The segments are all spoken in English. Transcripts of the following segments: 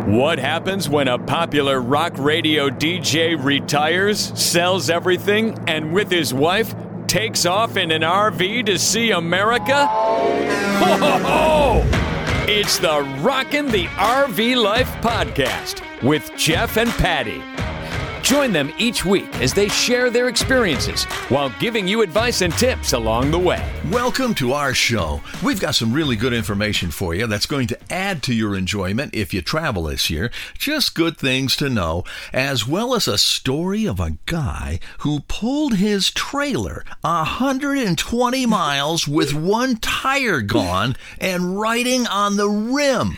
What happens when a popular rock radio DJ retires, sells everything, and with his wife takes off in an RV to see America? Ho, ho, ho! It's the Rockin' the RV Life podcast with Jeff and Patty. Join them each week as they share their experiences while giving you advice and tips along the way. Welcome to our show. We've got some really good information for you that's going to add to your enjoyment if you travel this year. Just good things to know, as well as a story of a guy who pulled his trailer 120 miles with one tire gone and riding on the rim.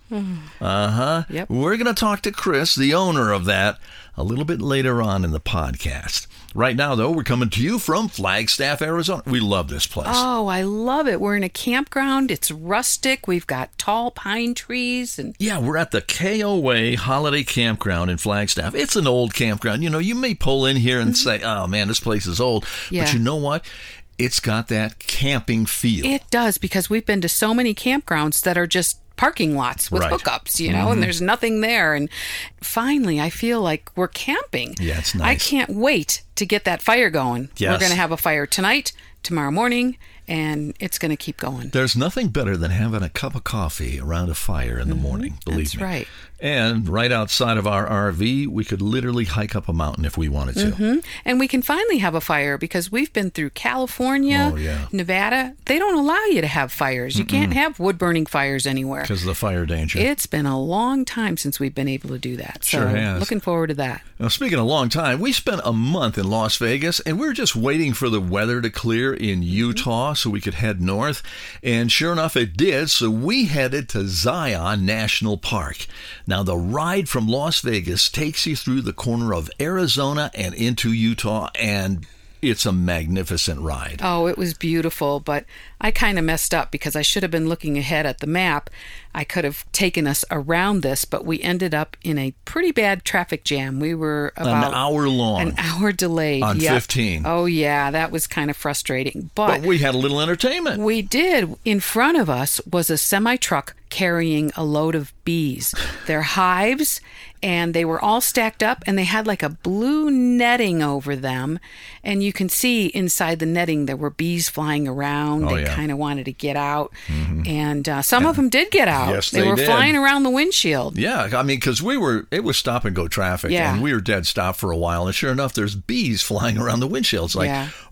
Yep. We're going to talk to Chris, the owner of that, a little bit later on in the podcast. Right now, though, we're coming to you from Flagstaff, Arizona. We love this place. Oh, I love it. We're in a campground. It's rustic. We've got tall pine trees. Yeah, we're at the KOA Holiday Campground in Flagstaff. It's an old campground. You know, you may pull in here and say, oh, man, this place is old. Yeah. But you know what? It's got that camping feel. It does, because we've been to so many campgrounds that are just parking lots with hookups, you know, and there's nothing there. And finally, I feel like we're camping. Yeah, it's nice. I can't wait to get that fire going. Yes. We're going to have a fire tonight, tomorrow morning, and it's going to keep going. There's nothing better than having a cup of coffee around a fire in the morning, believe That's me. right. And right outside of our RV, we could literally hike up a mountain if we wanted to. And we can finally have a fire because we've been through California, Nevada. They don't allow you to have fires. You can't have wood-burning fires anywhere. Because of the fire danger. It's been a long time since we've been able to do that. So Sure has. looking forward to that. Now, speaking of long time, we spent a month in Las Vegas, and we were just waiting for the weather to clear in Utah so we could head north. And sure enough, it did, so we headed to Zion National Park. Now, the ride from Las Vegas takes you through the corner of Arizona and into Utah, and it's a magnificent ride. Oh, it was beautiful, but I kind of messed up because I should have been looking ahead at the map. I could have taken us around this, but we ended up in a pretty bad traffic jam. We were about an hour long. An hour delayed. On 15. Oh, yeah, that was kind of frustrating. But we had a little entertainment. We did. In front of us was a semi-truck carrying a load of bees. They're hives, and they were all stacked up, and they had like a blue netting over them. And you can see inside the netting there were bees flying around. They kind of wanted to get out. And some of them did get out. Yes, they were did. flying around the windshield. Yeah, I mean, because it was stop and go traffic, and we were dead stop for a while. And sure enough, there's bees flying around the windshield. It's like,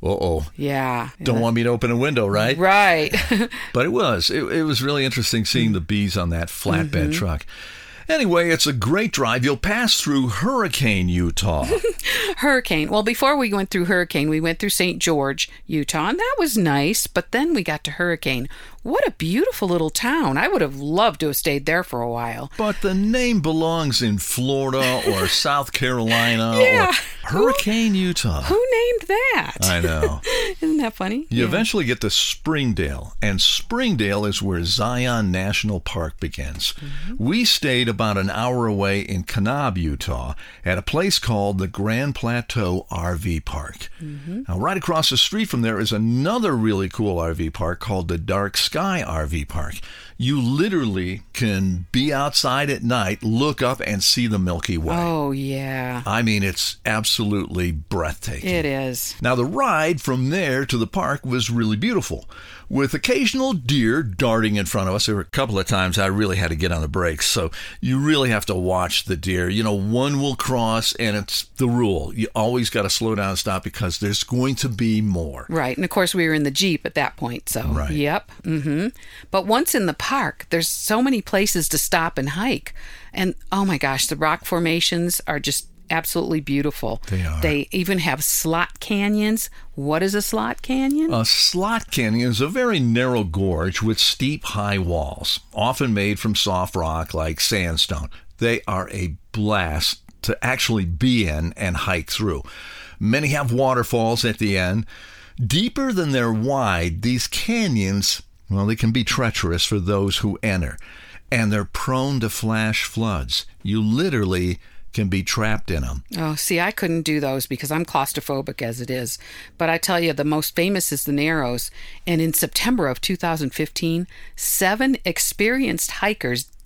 Yeah. Don't want me to open a window, right? Right. But it was really interesting seeing the bees on that flatbed truck. Anyway, it's a great drive. You'll pass through Hurricane, Utah. Hurricane. Well, before we went through Hurricane, we went through St. George, Utah, and that was nice. But then we got to Hurricane. What a beautiful little town. I would have loved to have stayed there for a while. But the name belongs in Florida or South Carolina or Hurricane, Utah. Who named that? I know. Isn't that funny? You eventually get to Springdale, and Springdale is where Zion National Park begins. We stayed about an hour away in Kanab, Utah, at a place called the Grand Plateau RV Park. Now, right across the street from there is another really cool RV park called the Dark Sky RV Park. You literally can be outside at night, look up, and see the Milky Way. Oh, yeah. I mean, it's absolutely breathtaking. It is. Now, the ride from there to the park was really beautiful, with occasional deer darting in front of us. There were a couple of times I really had to get on the brakes, so you really have to watch the deer. You know, one will cross, and it's the rule. You always got to slow down and stop because there's going to be more. Right, and of course we were in the Jeep at that point, so right. Yep. But once in the park, there's so many places to stop and hike. And oh my gosh, the rock formations are just absolutely beautiful. They are. They even have slot canyons. What is a slot canyon? A slot canyon is a very narrow gorge with steep, high walls, often made from soft rock like sandstone. They are a blast to actually be in and hike through. Many have waterfalls at the end. Deeper than they're wide, these canyons, well, they can be treacherous for those who enter, and they're prone to flash floods. You literally can be trapped in them. Oh, see, I couldn't do those because I'm claustrophobic as it is. But I tell you, the most famous is the Narrows. And in September of 2015, 7 experienced hikers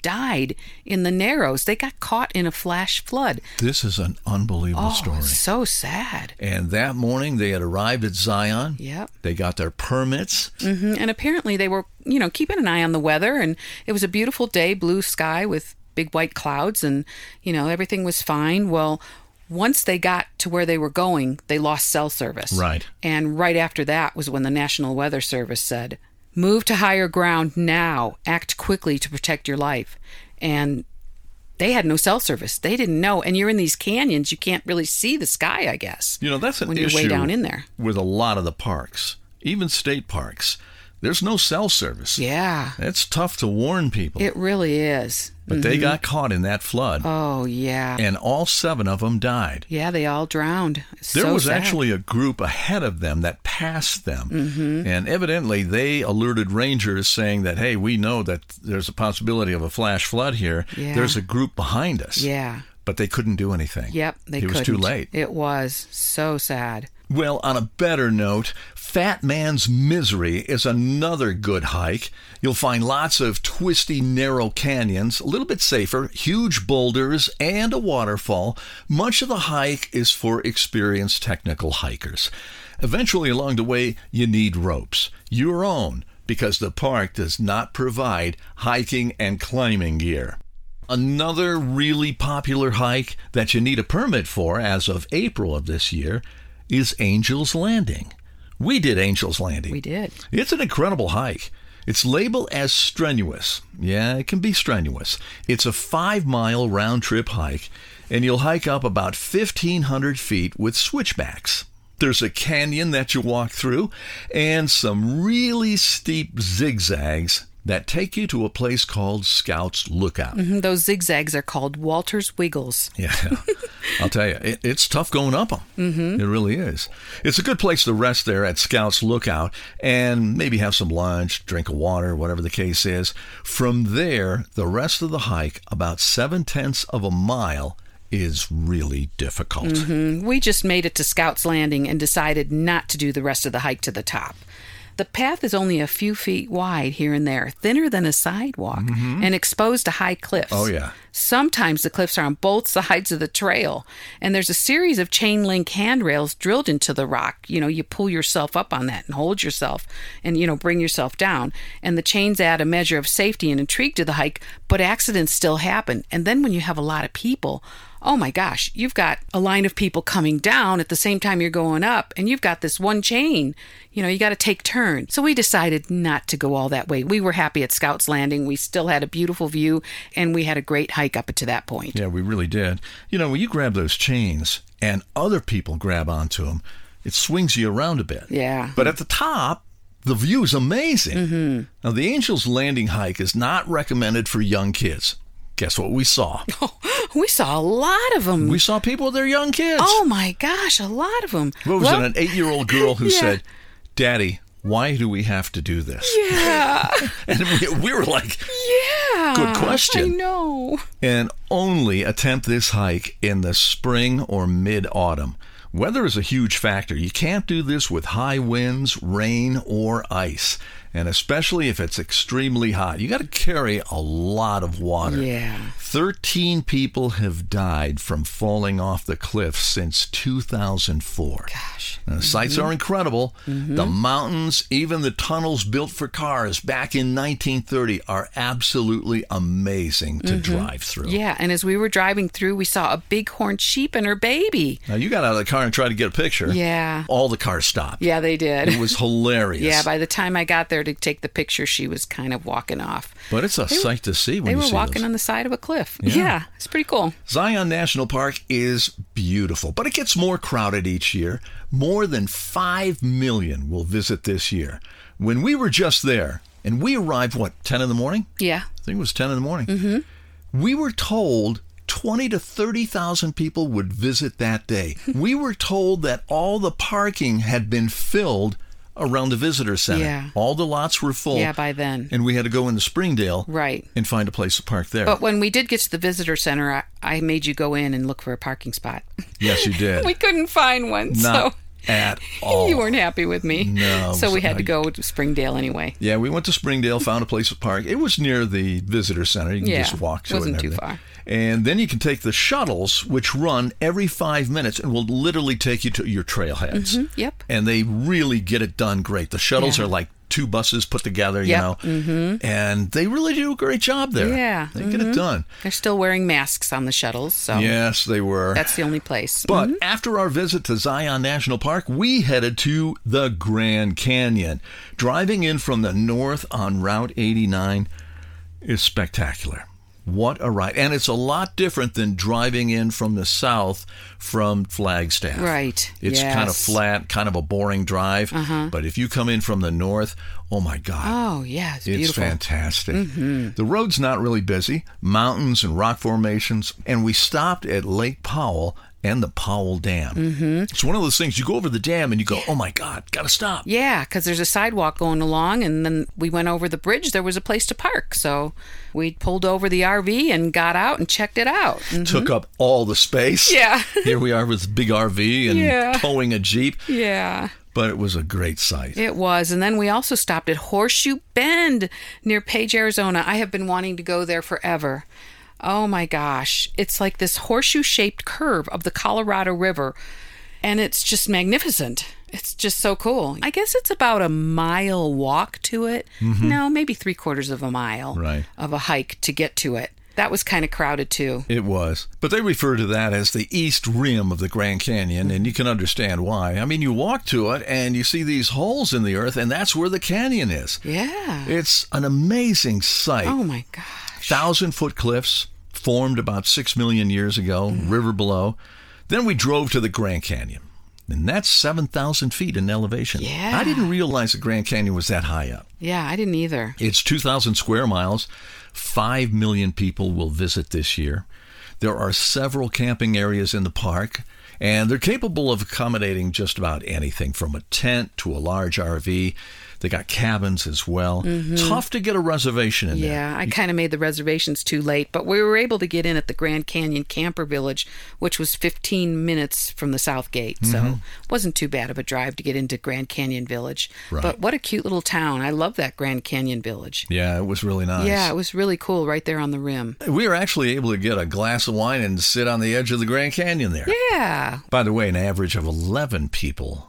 died in the Narrows. They got caught in a flash flood. This is an unbelievable story. So sad. And that morning they had arrived at Zion. Yep. They got their permits. And apparently they were, keeping an eye on the weather, and it was a beautiful day, blue sky with big white clouds, and, everything was fine. Well, once they got to where they were going, they lost cell service. Right. And right after that was when the National Weather Service said, move to higher ground now. Act quickly to protect your life. And they had no cell service. They didn't know. And you're in these canyons. You can't really see the sky, I guess. That's an when issue you're way down in there. With a lot of the parks, even state parks. There's no cell service. Yeah. It's tough to warn people. It really is. But they got caught in that flood. Oh, yeah. And all 7 of them died. Yeah, they all drowned. There was sad. actually a group ahead of them that passed them. And evidently they alerted rangers saying that, hey, we know that there's a possibility of a flash flood here. Yeah. There's a group behind us. Yeah. But they couldn't do anything. Yep, they couldn't. It was too late. It was so sad. Well, on a better note, Fat Man's Misery is another good hike. You'll find lots of twisty, narrow canyons, a little bit safer, huge boulders, and a waterfall. Much of the hike is for experienced technical hikers. Eventually, along the way, you need ropes, your own, because the park does not provide hiking and climbing gear. Another really popular hike that you need a permit for as of April of this year is Angel's Landing. We did Angel's Landing. We did. It's an incredible hike. It's labeled as strenuous. Yeah, it can be strenuous. It's a 5-mile round-trip hike, and you'll hike up about 1,500 feet with switchbacks. There's a canyon that you walk through, and some really steep zigzags that take you to a place called Scouts Lookout. Those zigzags are called Walter's Wiggles. Yeah, I'll tell you, it's tough going up them. It really is. It's a good place to rest there at Scouts Lookout and maybe have some lunch, drink of water, whatever the case is. From there, the rest of the hike, about 7/10 of a mile, is really difficult. We just made it to Scouts Landing and decided not to do the rest of the hike to the top. The path is only a few feet wide here and there, thinner than a sidewalk, and exposed to high cliffs. Oh, yeah. Sometimes the cliffs are on both sides of the trail, and there's a series of chain link handrails drilled into the rock. You pull yourself up on that and hold yourself and, bring yourself down. And the chains add a measure of safety and intrigue to the hike, but accidents still happen. And then when you have a lot of people, oh my gosh, you've got a line of people coming down at the same time you're going up, and you've got this one chain. You got to take turns. So we decided not to go all that way. We were happy at Scouts Landing. We still had a beautiful view, and we had a great hike up to that point. Yeah, we really did. When you grab those chains and other people grab onto them, it swings you around a bit. Yeah. But at the top, the view is amazing. Now, the Angel's Landing hike is not recommended for young kids. Guess what we saw? We saw a lot of them. We saw people with their young kids. Oh, my gosh, a lot of them. What was it? An 8-year-old girl who said, Daddy, why do we have to do this? Yeah. And we were like, yeah. Good question. I know. And only attempt this hike in the spring or mid-autumn. Weather is a huge factor. You can't do this with high winds, rain, or ice. And especially if it's extremely hot. You got to carry a lot of water. Yeah. 13 people have died from falling off the cliff since 2004. Gosh. Now, the sights are incredible. The mountains, even the tunnels built for cars back in 1930 are absolutely amazing to drive through. Yeah, and as we were driving through, we saw a bighorn sheep and her baby. Now, you got out of the car and tried to get a picture. Yeah. All the cars stopped. Yeah, they did. It was hilarious. Yeah, by the time I got there to take the picture, she was kind of walking off. But it's a sight to see when you see They were walking those. on the side of a cliff. Yeah, it's pretty cool. Zion National Park is beautiful, but it gets more crowded each year. More than 5 million will visit this year. When we were just there, and we arrived, 10 in the morning? Yeah. I think it was 10 in the morning. We were told 20 to 30,000 people would visit that day. We were told that all the parking had been filled around the visitor center. Yeah. All the lots were full. Yeah, by then. And we had to go into Springdale Right. and find a place to park there. But when we did get to the visitor center, I made you go in and look for a parking spot. Yes, you did. We couldn't find one, so... at all. You weren't happy with me. No. So we had to go to Springdale anyway. Yeah, we went to Springdale, found a place to park. It was near the visitor center. You can just walk to it. Wasn't too far. And then you can take the shuttles, which run every 5 minutes and will literally take you to your trailheads. Mm-hmm, yep. And they really get it done great. The shuttles are like 2 buses put together, you know. Mm-hmm. And they really do a great job there. Yeah. They get it done. They're still wearing masks on the shuttles, so yes, they were. That's the only place. But after our visit to Zion National Park, we headed to the Grand Canyon. Driving in from the north on Route 89 is spectacular. What a ride. And it's a lot different than driving in from the south from Flagstaff. Right. It's kind of flat, kind of a boring drive. But if you come in from the north, oh my God. Oh, yeah. It's beautiful. It's fantastic. The road's not really busy. Mountains and rock formations. And we stopped at Lake Powell and the Powell Dam. It's one of those things, you go over the dam and you go, oh my God, gotta stop. Yeah, because there's a sidewalk going along, and then we went over the bridge. There was a place to park. So we pulled over the RV and got out and checked it out. Took up all the space. Yeah. Here we are with a big RV and towing a Jeep. Yeah. But it was a great sight. It was. And then we also stopped at Horseshoe Bend near Page, Arizona. I have been wanting to go there forever. Oh my gosh. It's like this horseshoe-shaped curve of the Colorado River, and it's just magnificent. It's just so cool. I guess it's about a mile walk to it. No, maybe 3/4 of a mile of a hike to get to it. That was kind of crowded too. It was. But they refer to that as the east rim of the Grand Canyon, and you can understand why. I mean, you walk to it and you see these holes in the earth, and that's where the canyon is. Yeah. It's an amazing sight. Oh my gosh. 1,000-foot cliffs formed about 6 million years ago, river below. Then we drove to the Grand Canyon, and that's 7,000 feet in elevation. Yeah. I didn't realize the Grand Canyon was that high up. Yeah, I didn't either. It's 2,000 square miles. 5 million people will visit this year. There are several camping areas in the park, and they're capable of accommodating just about anything from a tent to a large RV. They got cabins as well. Tough to get a reservation in there. Yeah, I kind of made the reservations too late, but we were able to get in at the Grand Canyon Camper Village, which was 15 minutes from the South Gate. So it wasn't too bad of a drive to get into Grand Canyon Village. Right. But what a cute little town. I love that Grand Canyon Village. Yeah, it was really nice. Yeah, it was really cool right there on the rim. We were actually able to get a glass of wine and sit on the edge of the Grand Canyon there. Yeah. By the way, an average of 11 people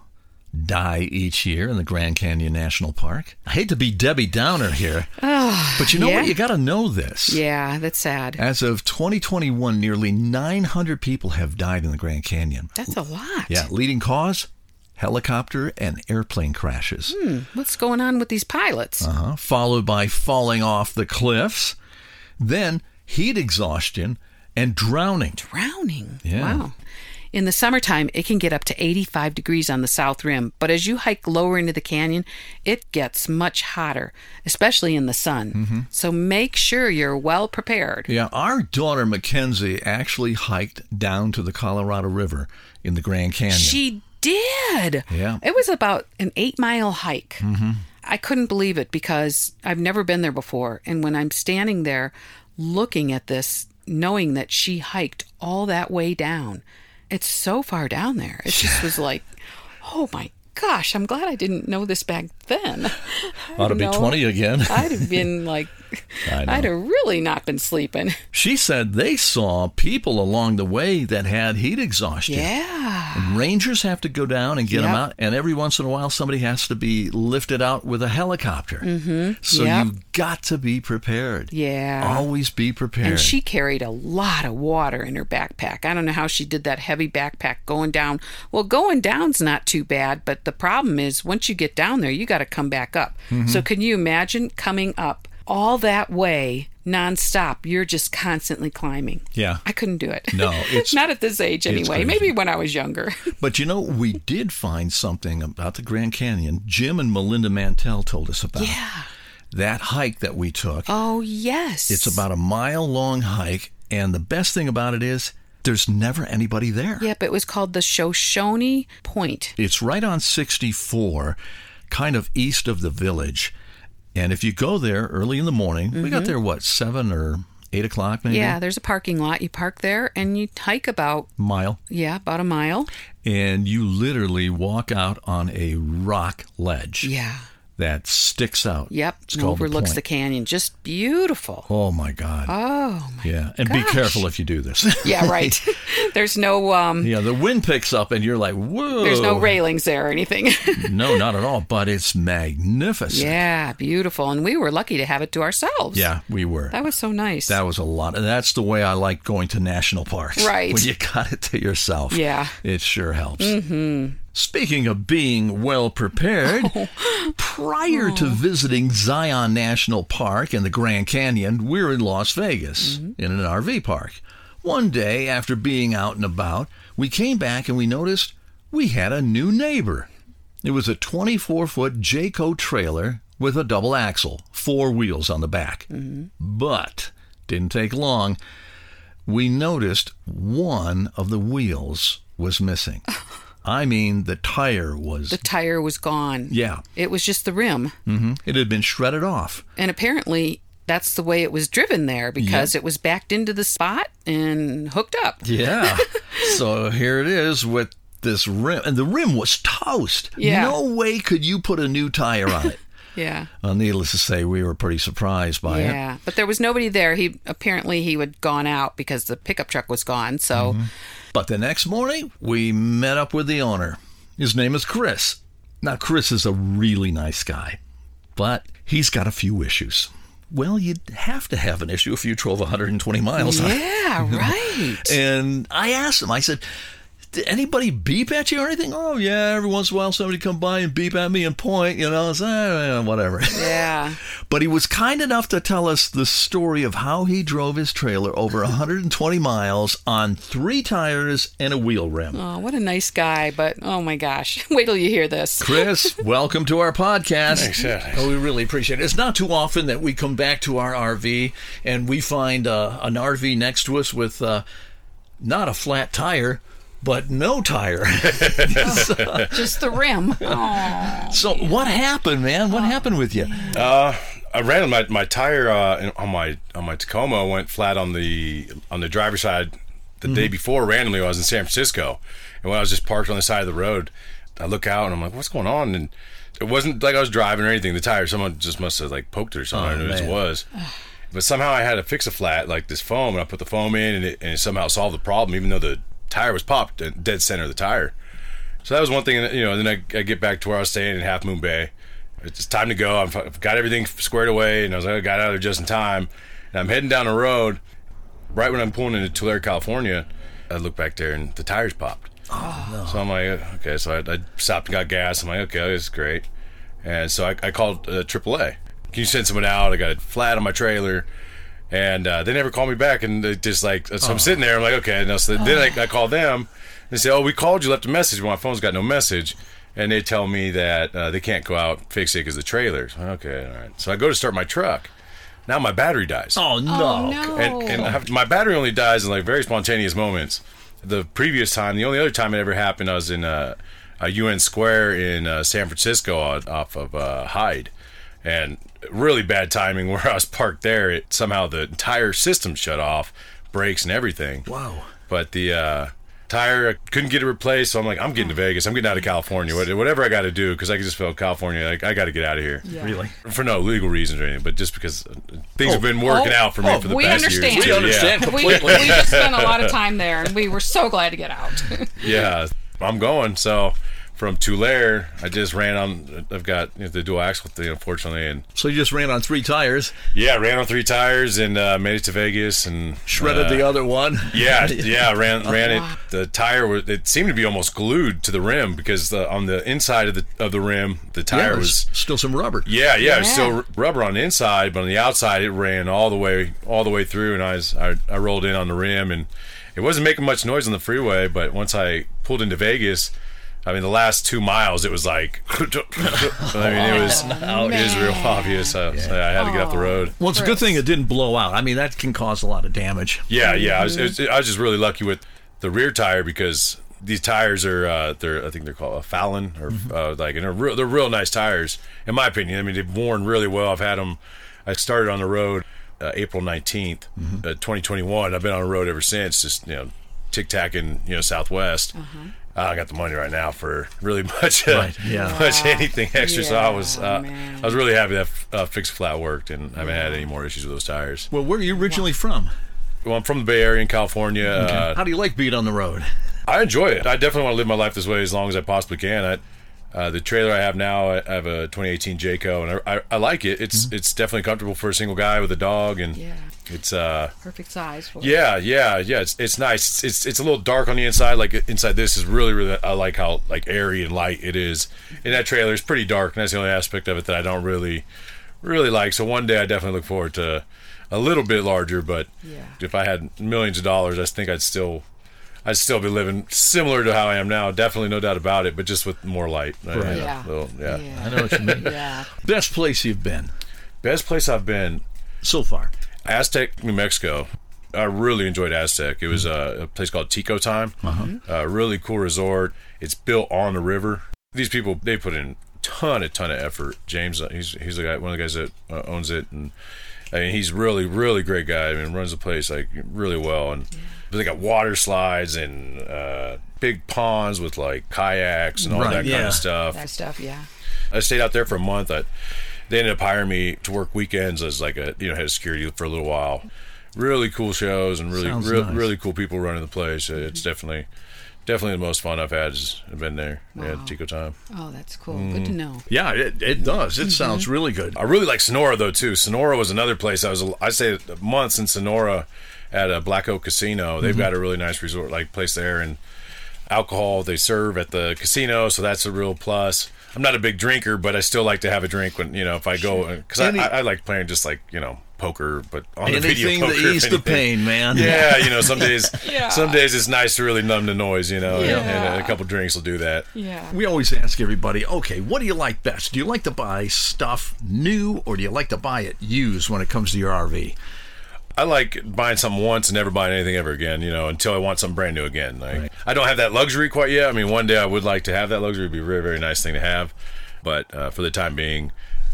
die each year in the Grand Canyon National Park. I hate to be Debbie Downer here, but you know what? You got to know this. Yeah, that's sad. As of 2021, nearly 900 people have died in the Grand Canyon. That's a lot. Yeah, leading cause? Helicopter and airplane crashes. What's going on with these pilots? Followed by falling off the cliffs, then heat exhaustion and drowning. Drowning? Yeah. Wow. In the summertime, it can get up to 85 degrees on the south rim, but as you hike lower into the canyon, it gets much hotter, especially in the sun. So make sure you're well prepared. Yeah, our daughter Mackenzie actually hiked down to the Colorado River in the Grand Canyon. She did. Yeah. It was about an 8-mile hike. I couldn't believe it because I've never been there before. And when I'm standing there looking at this, knowing that she hiked all that way down, it's so far down there. It just was like, oh my gosh, I'm glad I didn't know this back then. Ought to be 20 again. I'd have been like, I'd have really not been sleeping. She said they saw people along the way that had heat exhaustion. Yeah. And rangers have to go down and get them out. And every once in a while, somebody has to be lifted out with a helicopter. So you've got to be prepared. Yeah. Always be prepared. And she carried a lot of water in her backpack. I don't know how she did that heavy backpack going down. Well, going down's not too bad, but the problem is once you get down there, you got to come back up. So can you imagine coming up all that way nonstop? You're just constantly climbing. Yeah. I couldn't do it. No, it's not at this age anyway. Maybe when I was younger. But you know, we did find something about the Grand Canyon. Jim and Melinda Mantell told us about. Yeah. That hike that we took. Oh, yes. It's about a mile-long hike, and the best thing about it is there's never anybody there. Yep, it was called the Shoshone Point. It's right on 64, kind of east of the village. And if you go there early in the morning, we got there, 7 or 8 o'clock maybe? Yeah, there's a parking lot. You park there and you hike about... Mile. Yeah, about a mile. and you literally walk out on a rock ledge. Yeah. That sticks out. Yep. It's And called the overlooks point. the canyon. Just beautiful. Oh, my God. Oh, my Yeah, and be gosh. careful if you do this. Yeah, right. There's no Yeah, the wind picks up and you're like, whoa. there's no railings there or anything. No, not at all, but it's magnificent. Yeah, beautiful. And we were lucky to have it to ourselves. Yeah, we were. That was so nice. That was a lot. And that's the way I like going to national parks. Right. When you got it to yourself. Yeah. It sure helps. Mm-hmm. Speaking of being well prepared, prior to visiting Zion National Park and the Grand Canyon, we're in Las Vegas in an RV park. One day, after being out and about, we came back and we noticed we had a new neighbor. It was a 24-foot Jayco trailer with a double axle, 4 wheels on the back. But didn't take long. We noticed one of the wheels was missing. I mean, the tire was... The tire was gone. Yeah. It was just the rim. It had been shredded off. And apparently that's the way it was driven there because it was backed into the spot and hooked up. Yeah. So here it is with this rim. And the rim was toast. Yeah. No way could you put a new tire on it. Yeah. Needless to say, we were pretty surprised by it. Yeah. But there was nobody there. He had gone out because the pickup truck was gone. So... But the next morning, we met up with the owner. His name is Chris. Now, Chris is a really nice guy, but he's got a few issues. Well, you'd have to have an issue if you drove 120 miles. Yeah, right. And I asked him, I said, did anybody beep at you or anything? Oh, yeah, every once in a while somebody come by and beep at me and point, so, whatever. Yeah. But he was kind enough to tell us the story of how he drove his trailer over 120 miles on 3 tires and a wheel rim. Oh, what a nice guy. But, oh my gosh. Wait till you hear this. Chris, welcome to our podcast. Thanks, yeah, thanks. Oh, we really appreciate it. It's not too often that we come back to our RV and we find an RV next to us with not a flat tire, but no tire. Just the rim. Oh. So what happened, man? What happened with you? I ran my tire on my Tacoma went flat on the driver's side the day before. Randomly, I was in San Francisco, and when I was just parked on the side of the road, I look out and I'm like, "What's going on?" And it wasn't like I was driving or anything. The tire, someone just must have like poked it or something. I don't know what it was. But somehow I had to fix a flat, like this foam, and I put the foam in, and it somehow solved the problem, even though the tire was popped dead center of the tire. So that was one thing. Then I get back to where I was staying in Half Moon Bay. It's time to go. I've got everything squared away, and I was like, I got out of there just in time. And I'm heading down the road. Right when I'm pulling into Tulare, California, I look back there, and the tires popped. Oh, no. So I'm like, okay. So I stopped and got gas. I'm like, okay, this is great. And so I called AAA. Can you send someone out? I got a flat on my trailer. And they never called me back. And they just like, so I'm sitting there. I'm like, okay. And so then I called them. They say, oh, we called you, left a message. Well, my phone's got no message. And they tell me that they can't go out and fix it because the trailer's. Okay, all right. So I go to start my truck. Now my battery dies. Oh, no. Oh, no. And my battery only dies in like very spontaneous moments. The previous time, the only other time it ever happened, I was in a UN Square in San Francisco off of Hyde. And really bad timing where I was parked there. Somehow the entire system shut off, brakes and everything. Wow. But the tire, I couldn't get it replaced, so I'm like, I'm getting to Vegas. I'm getting out of California. Whatever I got to do, because I just felt California, like, I got to get out of here. Yeah. Really? For no legal reasons or anything, but just because things have been working out for me for the we past understand. years. We understand We completely. just spent a lot of time there, and we were so glad to get out. Yeah, I'm going. So from Tulare, I just ran on. I've got the dual axle thing, unfortunately, and So you just ran on 3 tires, yeah, ran on 3 tires and made it to Vegas and shredded the other one. Yeah, ran it. The tire it seemed to be almost glued to the rim because on the inside of the rim, the tire There's was still some rubber. yeah, it was still rubber on the inside, but on the outside it ran all the way through, and I rolled in on the rim, and it wasn't making much noise on the freeway, but once I pulled into Vegas, I mean, the last 2 miles, it was like, I mean, it was real obvious. So I had to get off the road. Well, it's a good thing it didn't blow out. I mean, that can cause a lot of damage. Yeah. I was just really lucky with the rear tire because these tires are, I think they're called a Fallon, or and they're real nice tires, in my opinion. I mean, they've worn really well. I've had them. I started on the road April 19th, 2021. I've been on the road ever since, just tic-tacking, Southwest. I got the money right now for really much, Right, yeah. much anything extra. So I was man. really happy that Fix Flat worked, and I haven't had any more issues with those tires. Well, where are you originally from? Well, I'm from the Bay Area in California. How do you like being on the road? I enjoy it. I definitely want to live my life this way as long as I possibly can. The trailer I have now, I have a 2018 Jayco, and I like it. It's definitely comfortable for a single guy with a dog, and it's perfect size for it. yeah. It's nice. It's a little dark on the inside. Like inside this is really I like how like airy and light it is. And that trailer is pretty dark, and that's the only aspect of it that I don't really like. So one day I definitely look forward to a little bit larger. But if I had millions of dollars, I think I'd still be living similar to how I am now. Definitely, no doubt about it, but just with more light. Right. Yeah. I know what you mean. Yeah. Best place you've been Best place I've been, so far? Aztec, New Mexico. I really enjoyed Aztec. It was a place called Tico Time. A really cool resort. It's built on the river. These people, they put in a ton of effort. James, he's the guy, one of the guys that owns it, and I mean, he's really great guy. I mean, runs the place like really well, and they got water slides and big ponds with like kayaks and all that kind of stuff. That stuff, yeah. I stayed out there for a month. They ended up hiring me to work weekends as like head of security for a little while. Really cool shows and really cool people running the place. It's definitely the most fun I've had has been there. Wow. Yeah, Tico Time. Oh, that's cool. Good to know. Yeah, it does. It sounds really good. I really like Sonora though too. Sonora was another place. I stayed months in Sonora at a Black Oak Casino. They've got a really nice resort like place there, and alcohol they serve at the casino, so that's a real plus. I'm not a big drinker, but I still like to have a drink when if I go, because I like playing just like poker, but on the video Anything poker. to ease the pain, man. Yeah, some days it's nice to really numb the noise, and a couple drinks will do that. Yeah. We always ask everybody, okay, what do you like best? Do you like to buy stuff new, or do you like to buy it used when it comes to your RV? I like buying something once and never buying anything ever again, until I want something brand new again. Right. I don't have that luxury quite yet. I mean, one day I would like to have that luxury. It'd be a very, very nice thing to have. But for the time being,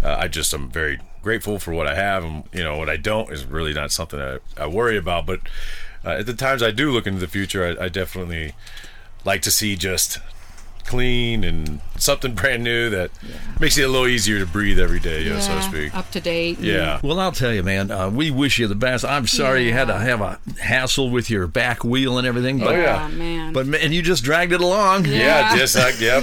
I'm very grateful for what I have. And, what I don't is really not something that I worry about. But at the times I do look into the future, I definitely like to see just clean and something brand new that makes it a little easier to breathe every day, so to speak. Up to date. Yeah. Well, I'll tell you, man, we wish you the best. I'm sorry you had to have a hassle with your back wheel and everything. But, man. But man, you just dragged it along. Yeah, just like, And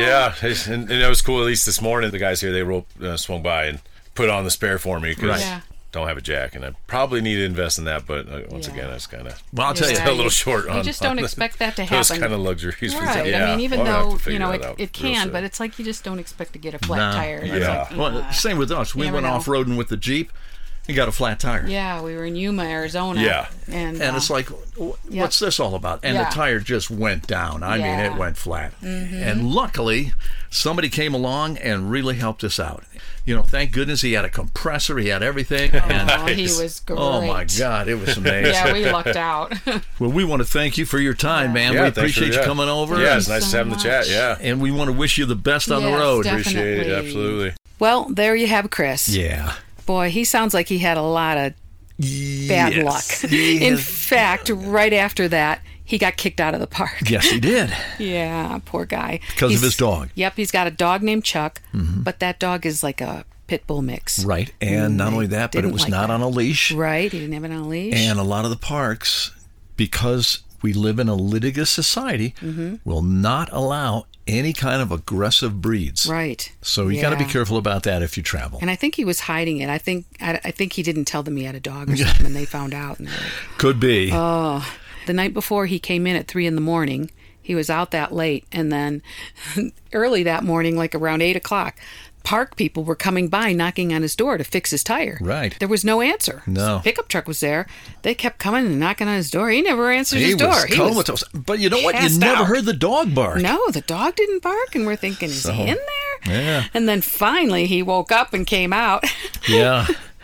it was cool. At least this morning, the guys here, they swung by and put on the spare for me because don't have a jack, and I probably need to invest in that. But once again, that's kind of I'll tell you, a little short. You just don't expect that to happen. Those kind of luxuries, right? I mean, even though it can, but it's like you just don't expect to get a flat tire. Yeah. Well, same with us. We went off roading with the Jeep. You got a flat tire. Yeah, we were in Yuma, Arizona. Yeah. And it's like, what's this all about? And the tire just went down. I mean, it went flat. And luckily, somebody came along and really helped us out. Thank goodness he had a compressor. He had everything. He was great. Oh, my God. It was amazing. Yeah, we lucked out. Well, we want to thank you for your time, man. Yeah, we appreciate you coming over. Yeah, it's nice to have the chat. Yeah. And we want to wish you the best on the road. Definitely. Appreciate it. Absolutely. Well, there you have Chris. Yeah. Boy, he sounds like he had a lot of bad luck. In fact, right after that, he got kicked out of the park. Yes, he did. Yeah, poor guy. Because of his dog. Yep, he's got a dog named Chuck, but that dog is like a pit bull mix. Right, and not only that, but it was not on a leash. Right, he didn't have it on a leash. And a lot of the parks, because we live in a litigious society, will not allow any kind of aggressive breeds. Right. So you got to be careful about that if you travel. And I think he was hiding it. I think he didn't tell them he had a dog or something, and they found out. And could be. Oh, the night before he came in at 3 a.m, he was out that late, and then early that morning, like around 8 o'clock, park people were coming by knocking on his door to fix his tire. Right. There was no answer. No. The pickup truck was there. They kept coming and knocking on his door. He never answered his door. He was but you know what? You never heard the dog bark. No, the dog didn't bark, and we're thinking, is he in there? Yeah. And then finally he woke up and came out. Yeah.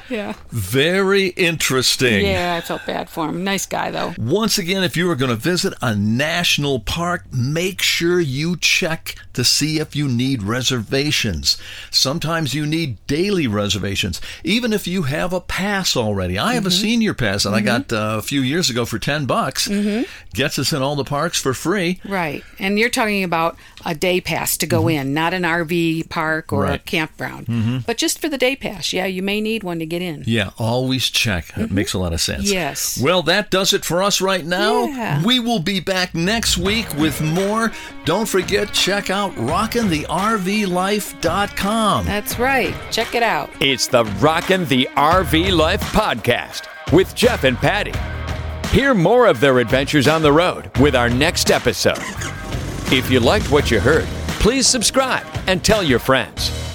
Yeah. Very interesting. Yeah, I felt bad for him. Nice guy, though. Once again, if you are going to visit a national park, make sure you check to see if you need reservations. Sometimes you need daily reservations, even if you have a pass already. I have a senior pass that I got a few years ago for $10. Gets us in all the parks for free. Right. And you're talking about a day pass to go in, not an RV park or a campground. But just for the day pass. Yeah, you may need one to get in. Yeah, always check. It makes a lot of sense. Yes. Well, that does it for us right now. Yeah. We will be back next week with more. Don't forget, check out rockintheRVLife.com. That's right. Check it out. It's the Rockin' the RV Life podcast with Jeff and Patty. Hear more of their adventures on the road with our next episode. If you liked what you heard, please subscribe and tell your friends.